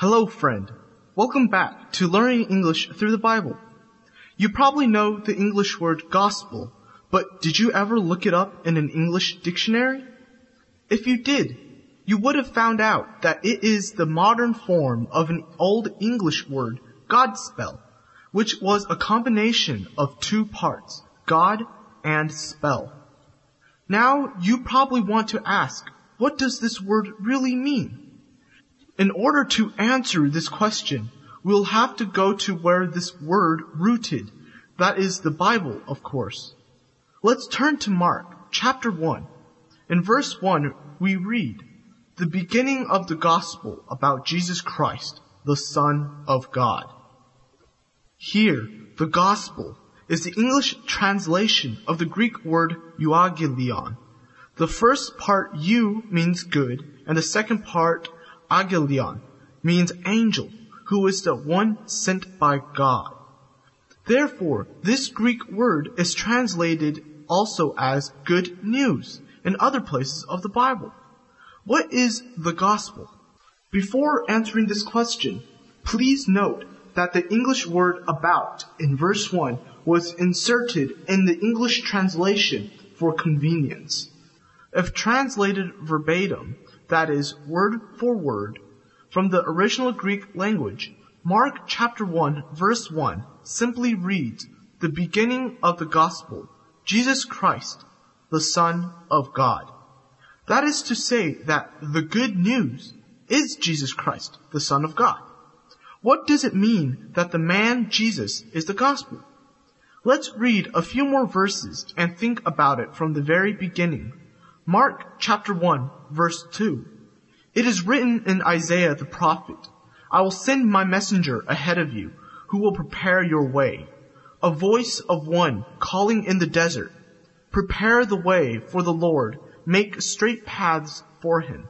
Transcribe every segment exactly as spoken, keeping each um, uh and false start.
Hello, friend. Welcome back to Learning English Through the Bible. You probably know the English word gospel, but did you ever look it up in an English dictionary? If you did, you would have found out that it is the modern form of an old English word, Godspell, which was a combination of two parts, God and spell. Now, you probably want to ask, what does this word really mean? In order to answer this question, we'll have to go to where this word rooted. That is the Bible, of course. Let's turn to Mark, chapter one. In verse one, we read, the beginning of the gospel about Jesus Christ, the Son of God. Here, the gospel is the English translation of the Greek word euangelion. The first part, eu, means good, and the second part, agelion, means angel, who is the one sent by God. Therefore, this Greek word is translated also as good news in other places of the Bible. What is the gospel? Before answering this question, please note that the English word about in verse one was inserted in the English translation for convenience. If translated verbatim, that is, word for word, from the original Greek language, Mark chapter one, verse one, simply reads, the beginning of the gospel, Jesus Christ, the Son of God. That is to say that the good news is Jesus Christ, the Son of God. What does it mean that the man Jesus is the gospel? Let's read a few more verses and think about it from the very beginning. Mark chapter one, verse two. It is written in Isaiah the prophet, I will send my messenger ahead of you, who will prepare your way. A voice of one calling in the desert, prepare the way for the Lord, make straight paths for him.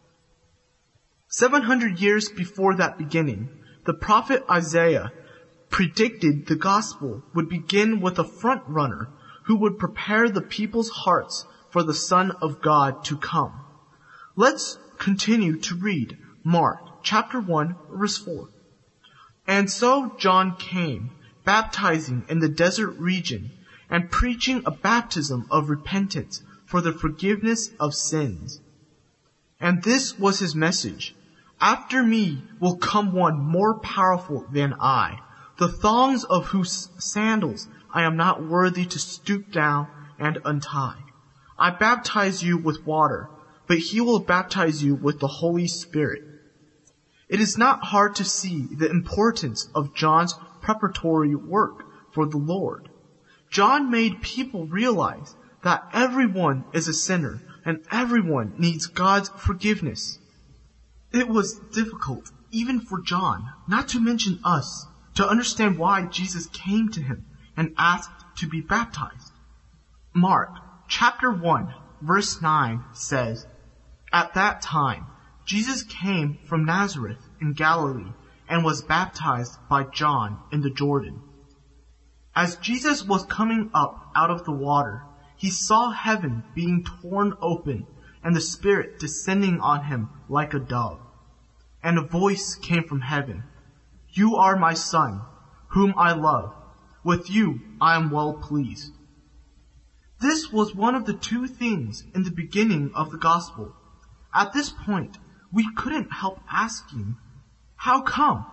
Seven hundred years before that beginning, the prophet Isaiah predicted the gospel would begin with a front runner who would prepare the people's hearts for the Son of God to come. Let's continue to read Mark chapter one, verse four. And so John came, baptizing in the desert region and preaching a baptism of repentance for the forgiveness of sins. And this was his message. After me will come one more powerful than I, the thongs of whose sandals I am not worthy to stoop down and untie. I baptize you with water, but he will baptize you with the Holy Spirit. It is not hard to see the importance of John's preparatory work for the Lord. John made people realize that everyone is a sinner and everyone needs God's forgiveness. It was difficult, even for John, not to mention us, to understand why Jesus came to him and asked to be baptized. Mark chapter one, verse nine says, At that time, Jesus came from Nazareth in Galilee and was baptized by John in the Jordan. As Jesus was coming up out of the water, he saw heaven being torn open and the Spirit descending on him like a dove. And a voice came from heaven, You are my Son, whom I love. With you I am well pleased. This was one of the two things in the beginning of the gospel. At this point, we couldn't help asking, how come?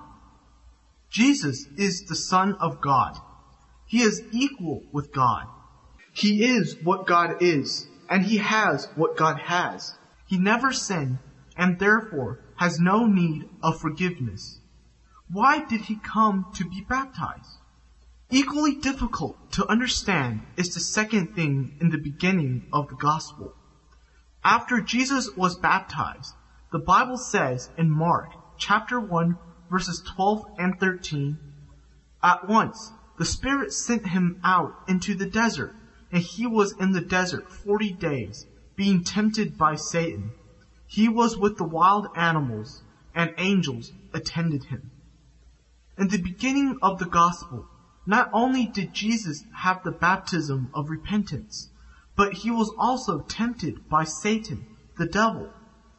Jesus is the Son of God. He is equal with God. He is what God is, and he has what God has. He never sinned, and therefore has no need of forgiveness. Why did he come to be baptized? Equally difficult to understand is the second thing in the beginning of the gospel. After Jesus was baptized, the Bible says in Mark chapter one, verses twelve and thirteen, At once the Spirit sent him out into the desert, and he was in the desert forty days, being tempted by Satan. He was with the wild animals, and angels attended him. In the beginning of the gospel, not only did Jesus have the baptism of repentance, but he was also tempted by Satan, the devil.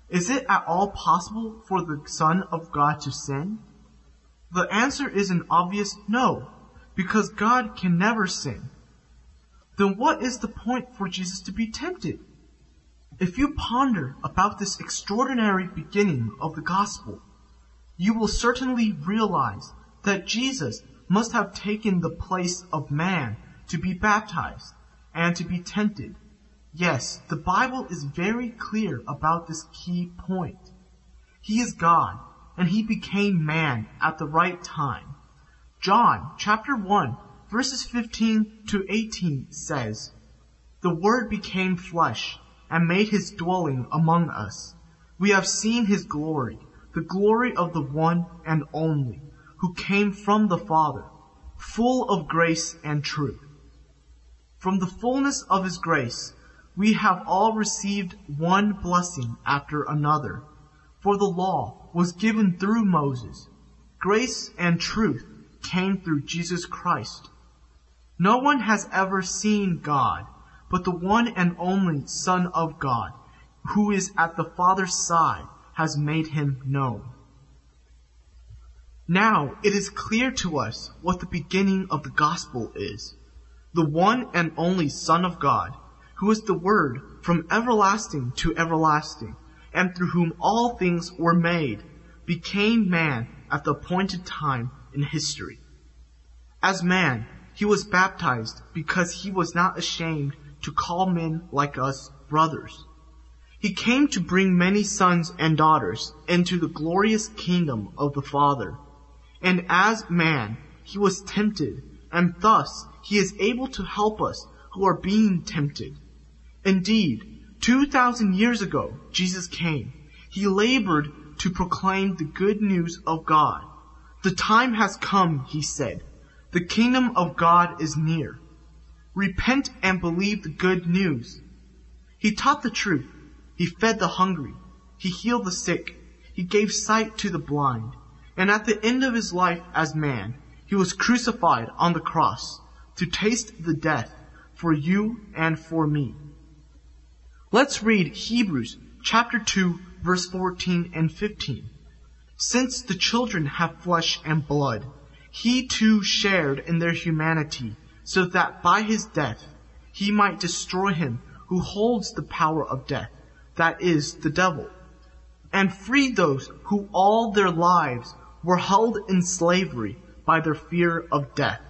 Is it at all possible for the Son of God to sin? The answer is an obvious no, because God can never sin. Then what is the point for Jesus to be tempted? If you ponder about this extraordinary beginning of the gospel, you will certainly realize that Jesus must have taken the place of man to be baptized and to be tempted. Yes, the Bible is very clear about this key point. He is God, and he became man at the right time. John chapter one, verses fifteen to eighteen says, "The Word became flesh and made his dwelling among us. We have seen his glory, the glory of the one and only, who came from the Father, full of grace and truth. From the fullness of his grace, we have all received one blessing after another. For the law was given through Moses. Grace and truth came through Jesus Christ. No one has ever seen God, but the one and only Son of God, who is at the Father's side, has made him known." Now it is clear to us what the beginning of the gospel is. The one and only Son of God, who is the Word from everlasting to everlasting, and through whom all things were made, became man at the appointed time in history. As man, he was baptized because he was not ashamed to call men like us brothers. He came to bring many sons and daughters into the glorious kingdom of the Father. And as man, he was tempted, and thus he is able to help us who are being tempted. Indeed, two thousand years ago, Jesus came. He labored to proclaim the good news of God. The time has come, he said. The kingdom of God is near. Repent and believe the good news. He taught the truth. He fed the hungry. He healed the sick. He gave sight to the blind. And at the end of his life as man, he was crucified on the cross to taste the death for you and for me. Let's read Hebrews chapter two, verse fourteen and fifteen. "Since the children have flesh and blood, he too shared in their humanity, so that by his death he might destroy him who holds the power of death, that is, the devil, and free those who all their lives were held in slavery by their fear of death."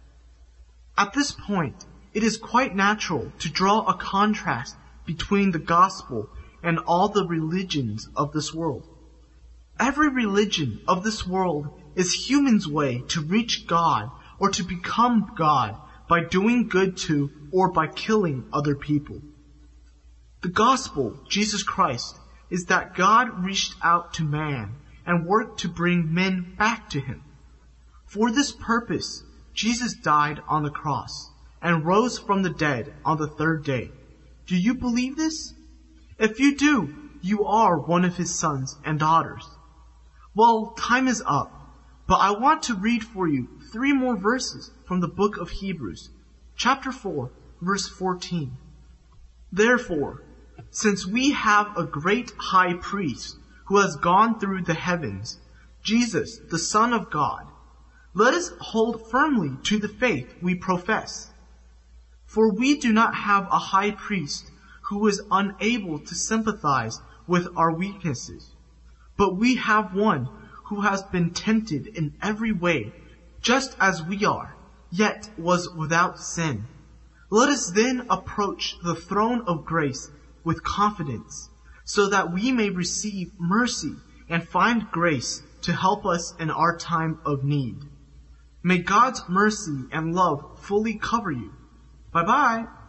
At this point, it is quite natural to draw a contrast between the gospel and all the religions of this world. Every religion of this world is humans' way to reach God or to become God by doing good to or by killing other people. The gospel, Jesus Christ, is that God reached out to man and worked to bring men back to him. For this purpose, Jesus died on the cross and rose from the dead on the third day. Do you believe this? If you do, you are one of his sons and daughters. Well, time is up, but I want to read for you three more verses from the book of Hebrews, chapter four, verse fourteen. "Therefore, since we have a great high priest who has gone through the heavens, Jesus, the Son of God, let us hold firmly to the faith we profess. For we do not have a high priest who is unable to sympathize with our weaknesses, but we have one who has been tempted in every way, just as we are, yet was without sin. Let us then approach the throne of grace with confidence, so that we may receive mercy and find grace to help us in our time of need. May God's mercy and love fully cover you. Bye-bye.